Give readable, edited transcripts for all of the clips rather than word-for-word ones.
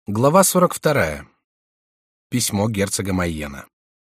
Глава 42. Письмо герцога Майена.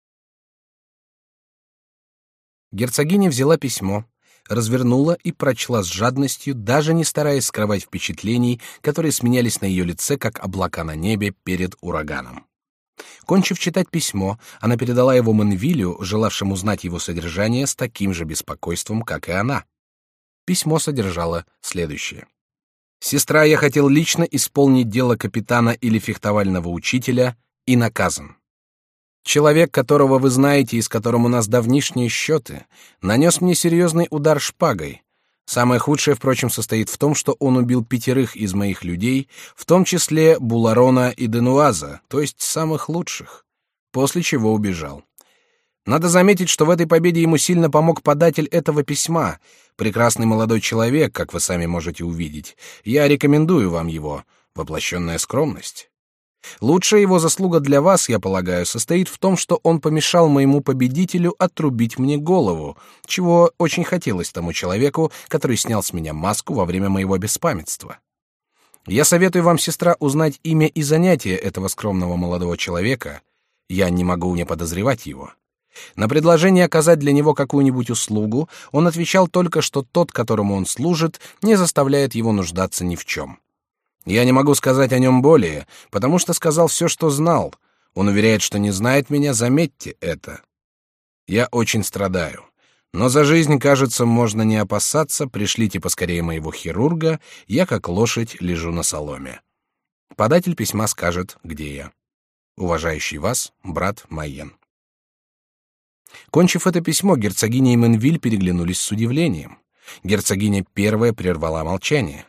Герцогиня взяла письмо, развернула и прочла с жадностью, даже не стараясь скрывать впечатлений, которые сменялись на ее лице, как облака на небе перед ураганом. Кончив читать письмо, она передала его Мэнвилю, желавшему знать его содержание, с таким же беспокойством, как и она. Письмо содержало следующее. «Сестра, я хотел лично исполнить дело капитана или фехтовального учителя и наказан. Человек, которого вы знаете и с которым у нас давнишние счеты, нанес мне серьезный удар шпагой. Самое худшее, впрочем, состоит в том, что он убил 5 из моих людей, в том числе Буларона и Денуаза, то есть самых лучших, после чего убежал. Надо заметить, что в этой победе ему сильно помог податель этого письма, прекрасный молодой человек, как вы сами можете увидеть. Я рекомендую вам его, воплощенная скромность. Лучшая его заслуга для вас, я полагаю, состоит в том, что он помешал моему победителю отрубить мне голову, чего очень хотелось тому человеку, который снял с меня маску во время моего беспамятства. Я советую вам, сестра, узнать имя и занятия этого скромного молодого человека. Я не могу не подозревать его. На предложение оказать для него какую-нибудь услугу он отвечал только, что тот, которому он служит, не заставляет его нуждаться ни в чем. Я не могу сказать о нем более, потому что сказал все, что знал. Он уверяет, что не знает меня, заметьте это. Я очень страдаю, но за жизнь, кажется, можно не опасаться, пришлите поскорее моего хирурга, я как лошадь лежу на соломе. Податель письма скажет, где я. Уважающий вас, брат Майен». Кончив это письмо, герцогиня и Мэнвиль переглянулись с удивлением. Герцогиня первая прервала молчание.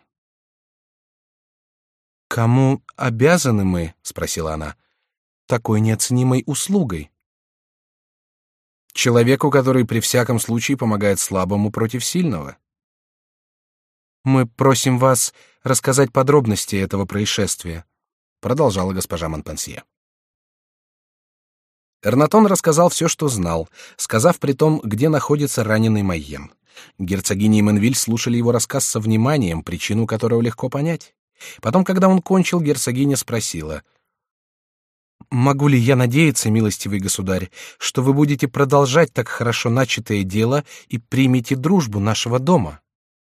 «Кому обязаны мы, — спросила она, — такой неоценимой услугой?» «Человеку, который при всяком случае помогает слабому против сильного». «Мы просим вас рассказать подробности этого происшествия», — продолжала госпожа Монпансье. Эрнатон рассказал все, что знал, сказав при том, где находится раненый Майен. Герцогиня и Мэнвиль слушали его рассказ со вниманием, причину которого легко понять. Потом, когда он кончил, герцогиня спросила: «Могу ли я надеяться, милостивый государь, что вы будете продолжать так хорошо начатое дело и примете дружбу нашего дома?»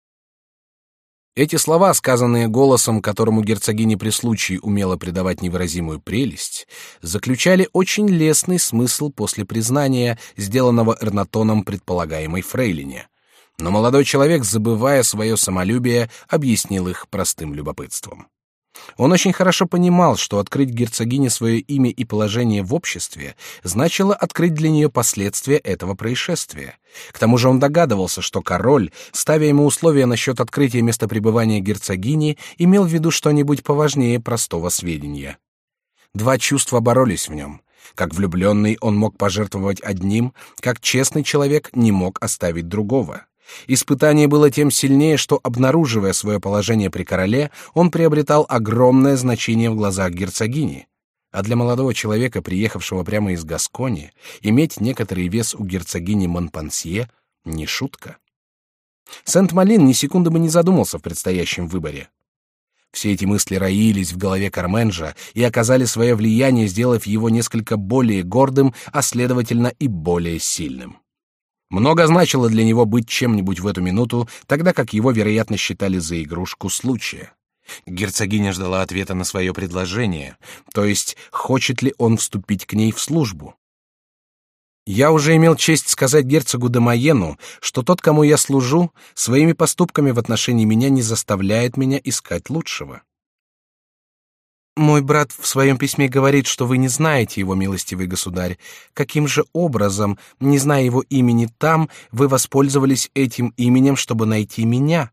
Эти слова, сказанные голосом, которому герцогиня при случае умела придавать невыразимую прелесть, заключали очень лестный смысл после признания, сделанного Эрнатоном предполагаемой фрейлине. Но молодой человек, забывая свое самолюбие, объяснил их простым любопытством. Он очень хорошо понимал, что открыть герцогине свое имя и положение в обществе значило открыть для нее последствия этого происшествия. К тому же он догадывался, что король, ставя ему условия насчет открытия места пребывания герцогини, имел в виду что-нибудь поважнее простого сведения. Два чувства боролись в нем. Как влюбленный он мог пожертвовать одним, как честный человек не мог оставить другого. Испытание было тем сильнее, что, обнаруживая свое положение при короле, он приобретал огромное значение в глазах герцогини. А для молодого человека, приехавшего прямо из Гаскони, иметь некоторый вес у герцогини Монпансье — не шутка. Сент-Малин ни секунды бы не задумался в предстоящем выборе. Все эти мысли роились в голове Карменджа и оказали свое влияние, сделав его несколько более гордым, а следовательно и более сильным. Много значило для него быть чем-нибудь в эту минуту, тогда как его, вероятно, считали за игрушку случая. Герцогиня ждала ответа на свое предложение, то есть, хочет ли он вступить к ней в службу. Я уже имел честь сказать герцогу де Майену, что тот, кому я служу, своими поступками в отношении меня не заставляет меня искать лучшего. Мой брат в своем письме говорит, что вы не знаете его, милостивый государь. Каким же образом, не зная его имени там, вы воспользовались этим именем, чтобы найти меня?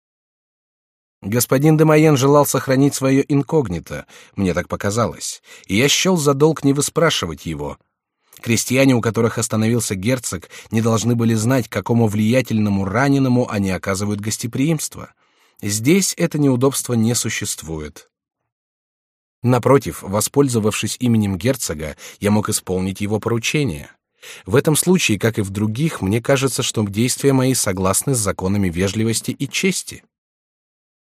Господин де Майен желал сохранить свое инкогнито, мне так показалось, и я счел за долг не выспрашивать его. Крестьяне, у которых остановился герцог, не должны были знать, какому влиятельному раненому они оказывают гостеприимство. Здесь это неудобство не существует. Напротив, воспользовавшись именем герцога, я мог исполнить его поручение. В этом случае, как и в других, мне кажется, что действия мои согласны с законами вежливости и чести.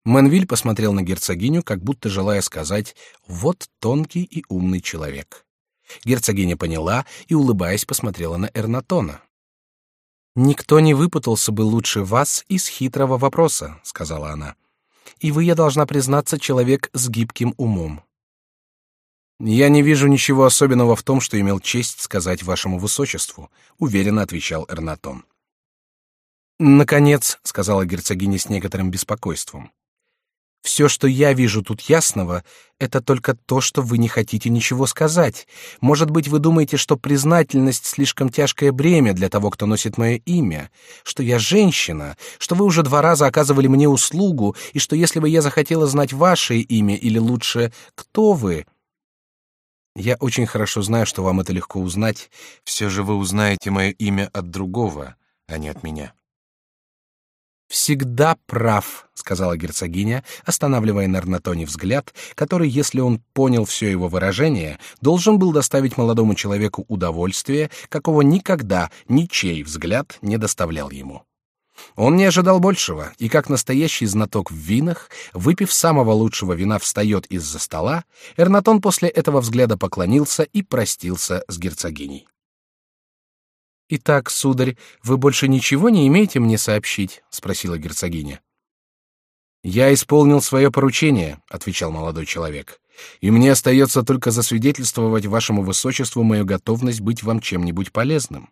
Менвиль посмотрел на герцогиню, как будто желая сказать: «Вот тонкий и умный человек». Герцогиня поняла и, улыбаясь, посмотрела на Эрнатона. «Никто не выпутался бы лучше вас из хитрого вопроса», — сказала она. «И вы, я должна признаться, человек с гибким умом». «Я не вижу ничего особенного в том, что имел честь сказать вашему высочеству», — уверенно отвечал Эрнатон. «Наконец», — сказала герцогиня с некоторым беспокойством, «все, что я вижу тут ясного, это только то, что вы не хотите ничего сказать. Может быть, вы думаете, что признательность слишком тяжкое бремя для того, кто носит мое имя, что я женщина, что вы уже 2 раза оказывали мне услугу, и что если бы я захотела знать ваше имя, или лучше, кто вы... Я очень хорошо знаю, что вам это легко узнать, все же вы узнаете мое имя от другого, а не от меня». «Всегда прав», — сказала герцогиня, останавливая на Эрнатоне взгляд, который, если он понял все его выражение, должен был доставить молодому человеку удовольствие, какого никогда ничей взгляд не доставлял ему. Он не ожидал большего, и как настоящий знаток в винах, выпив самого лучшего вина, встает из-за стола, Эрнатон после этого взгляда поклонился и простился с герцогиней. «Итак, сударь, вы больше ничего не имеете мне сообщить?» — спросила герцогиня. «Я исполнил свое поручение», — отвечал молодой человек, «и мне остается только засвидетельствовать вашему высочеству мою готовность быть вам чем-нибудь полезным».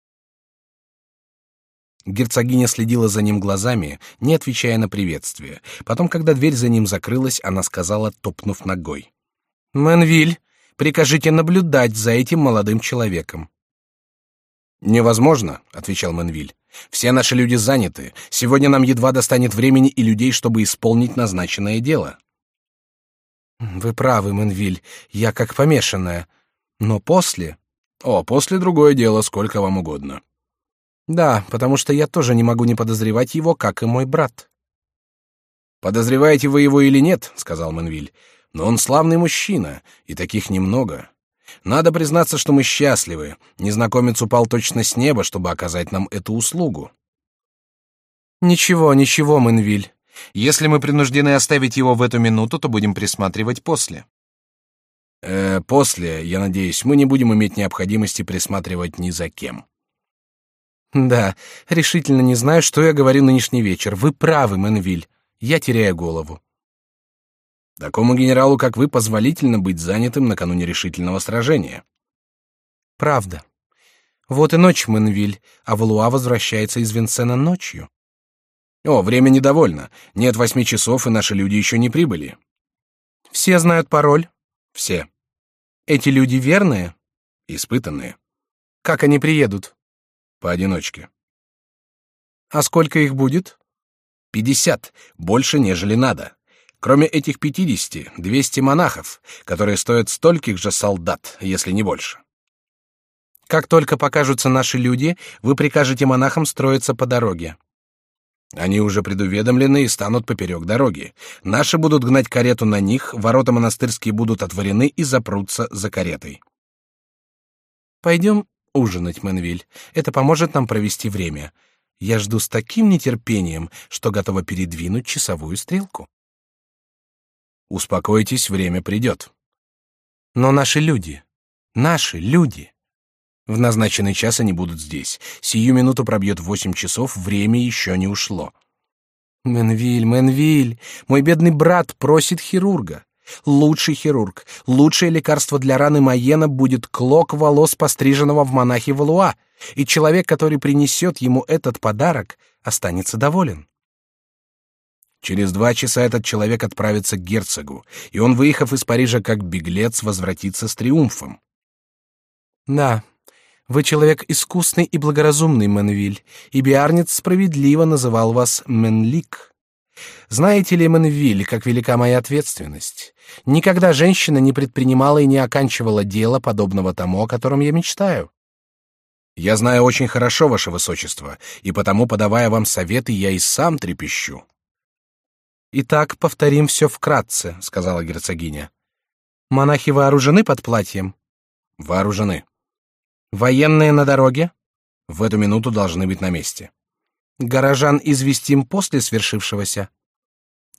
Герцогиня следила за ним глазами, не отвечая на приветствие. Потом, когда дверь за ним закрылась, она сказала, топнув ногой: «Менвиль, прикажите наблюдать за этим молодым человеком». «Невозможно», — отвечал Менвиль. «Все наши люди заняты. Сегодня нам едва достанет времени и людей, чтобы исполнить назначенное дело». «Вы правы, Менвиль, я как помешанная. Но после...» «После другое дело, сколько вам угодно». «Да, потому что я тоже не могу не подозревать его, как и мой брат». «Подозреваете вы его или нет, — сказал Менвиль, — но он славный мужчина, и таких немного. Надо признаться, что мы счастливы. Незнакомец упал точно с неба, чтобы оказать нам эту услугу». «Ничего, ничего, Менвиль. Если мы принуждены оставить его в эту минуту, то будем присматривать после». «После, я надеюсь, мы не будем иметь необходимости присматривать ни за кем». «Да, решительно не знаю, что я говорю нынешний вечер. Вы правы, Менвиль. Я теряю голову». «Такому генералу, как вы, позволительно быть занятым накануне решительного сражения». «Правда. Вот и ночь, Менвиль, а Валуа возвращается из Винсена ночью». «Время недовольно. Нет 8 часов, и наши люди еще не прибыли». «Все знают пароль?» «Все». «Эти люди верные?» «Испытанные». «Как они приедут?» «Поодиночке». «А сколько их будет?» 50, больше, нежели надо. Кроме этих 50, 200 монахов, которые стоят стольких же солдат, если не больше». «Как только покажутся наши люди, вы прикажете монахам строиться по дороге». «Они уже предуведомлены и станут поперек дороги. Наши будут гнать карету на них, ворота монастырские будут отворены и запрутся за каретой». «Пойдем ужинать, Менвиль. Это поможет нам провести время. Я жду с таким нетерпением, что готова передвинуть часовую стрелку». «Успокойтесь, время придет». «Но наши люди. В назначенный час они будут здесь. Сию минуту пробьет 8 часов, время еще не ушло». «Менвиль, мой бедный брат просит хирурга. Лучший хирург, лучшее лекарство для раны Майена будет клок волос, постриженного в монахе Валуа, и человек, который принесет ему этот подарок, останется доволен». «Через 2 часа этот человек отправится к герцогу, и он, выехав из Парижа как беглец, возвратится с триумфом». «Да, вы человек искусный и благоразумный, Менвиль, и Биарниц справедливо называл вас Менлик. Знаете ли, Менвиль, как велика моя ответственность? Никогда женщина не предпринимала и не оканчивала дело, подобного тому, о котором я мечтаю». «Я знаю очень хорошо, ваше высочество, и потому, подавая вам советы, я и сам трепещу». «Итак, повторим все вкратце», — сказала герцогиня. «Монахи вооружены под платьем?» «Вооружены». «Военные на дороге?» «В эту минуту должны быть на месте». «Горожан известим после свершившегося?»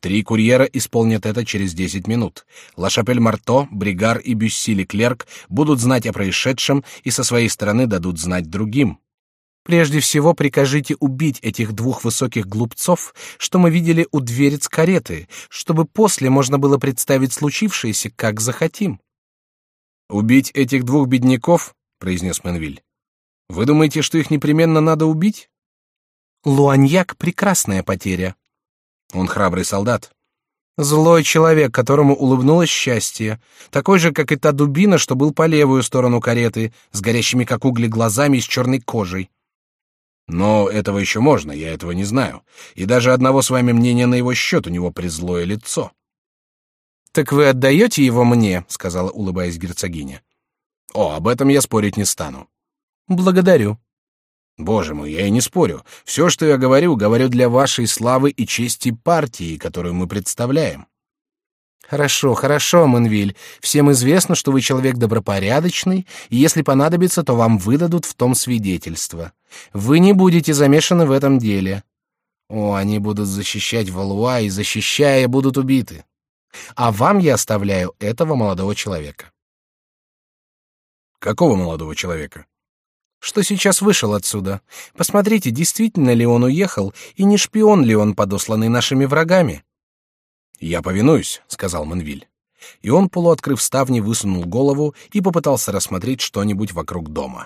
3 курьера исполнят это через 10 минут. Ла-Шапель-Марто, Бригар и Бюсси-Леклерк будут знать о происшедшем и со своей стороны дадут знать другим. Прежде всего прикажите убить этих 2 высоких глупцов, что мы видели у дверец кареты, чтобы после можно было представить случившееся, как захотим. Убить этих 2 бедняков, произнес Менвиль. Вы думаете, что их непременно надо убить? Луаньяк — прекрасная потеря. Он храбрый солдат. Злой человек, которому улыбнулось счастье, такой же, как и та дубина, что был по левую сторону кареты, с горящими как угли глазами и с черной кожей. Но этого еще можно, я этого не знаю. И даже одного с вами мнения на его счет, у него презлое лицо. Так вы отдаете его мне, сказала, улыбаясь герцогиня. О, об этом я спорить не стану. Благодарю. Боже мой, я и не спорю. Все, что я говорю, говорю для вашей славы и чести партии, которую мы представляем. Хорошо, хорошо, Менвиль. Всем известно, что вы человек добропорядочный, и если понадобится, то вам выдадут в том свидетельство. Вы не будете замешаны в этом деле. О, они будут защищать Валуа, и, защищая, будут убиты. А вам я оставляю этого молодого человека. Какого молодого человека? Что сейчас вышел отсюда. Посмотрите, действительно ли он уехал, и не шпион ли он, подосланный нашими врагами. Я повинуюсь, сказал Менвиль. И он, полуоткрыв ставни, высунул голову и попытался рассмотреть что-нибудь вокруг дома.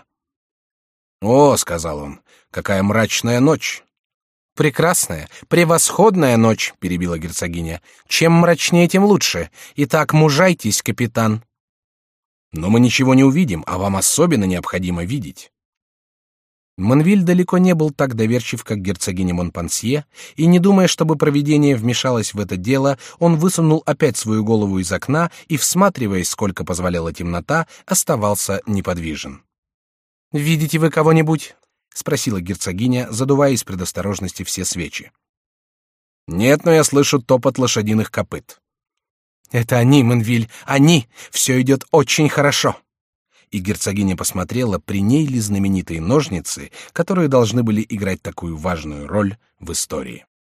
О, сказал он, какая мрачная ночь. Прекрасная, превосходная ночь, перебила герцогиня. Чем мрачнее, тем лучше. Итак, мужайтесь, капитан. Но мы ничего не увидим, а вам особенно необходимо видеть. Менвиль далеко не был так доверчив, как герцогиня Монпансье, и, не думая, чтобы провидение вмешалось в это дело, он высунул опять свою голову из окна и, всматриваясь, сколько позволяла темнота, оставался неподвижен. «Видите вы кого-нибудь?» — спросила герцогиня, задувая из предосторожности все свечи. «Нет, но я слышу топот лошадиных копыт». «Это они, Менвиль, они! Все идет очень хорошо!» И герцогиня посмотрела, при ней ли знаменитые ножницы, которые должны были играть такую важную роль в истории.